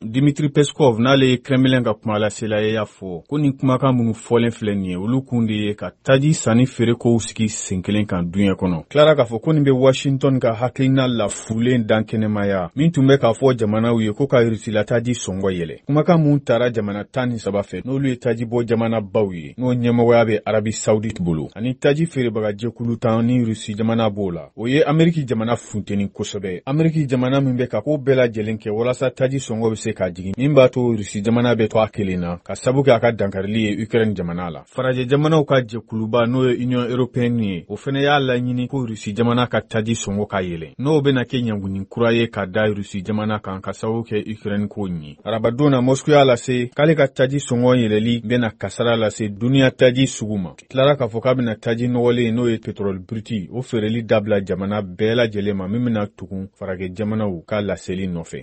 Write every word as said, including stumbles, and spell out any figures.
Dimitri Peskov n'ale ye Kremlin ka kuma lasela ye y'a fɔ ko nin kumakan minnu fɔlen filɛ nin ye olu kun de ye ka taji sanni feere kow sigi sen kelen kan duɲɛ kɔnɔ. Clara k'a fɔ ko nin bɛ Washington ka hakilina lafulen dan kɛnɛmaya min tun bɛ k'a fɔ jamanaw ye ko ka Rusi la taji sɔngɔ yɛlɛ. Kumakan mun taara jamana tan ni saba fɛ n'olu ye taji bɔ jamana baw ye n'o ɲɛmɔgɔya bɛ Arabi Saoudite bolo ani taji feerebaga jɛkulu tan ni Rusi jamana b'o la. O ye Ameriki jamana funteni kosɛbɛ. Ameriki jamana min bɛ ka ko bɛɛ lajɛlen kɛ walasa taji sɔngɔ bɛ se ka jigin min b'a to Rusi jamana bɛ to a kelen na ka sabu kɛ a ka dankarili ye Ukraine jamana la. Farajɛ jamanaw ka jɛkuluba n'o ye Union Européenne ye o fɛnɛ y'a laɲini ko Rusi jamana ka taji sɔngɔ ka yɛlɛ n'o bɛna kɛ ɲangunin kura ye ka da Rusi jamana kan ka sabu kɛ Ukraine ko ɲi. Arabadon na Moscou y'a lase k'ale ka taji sɔngɔ yɛlɛli bɛna kasara lase duniya taji sugu ma. Tilara k'a fɔ k'a bɛna taji nɔgɔlen n'o ye pétrole brut o feereli dabila jamana bɛɛ lajɛlen ma min bɛna tugun farajɛ jamanaw ka laseli nɔfɛ.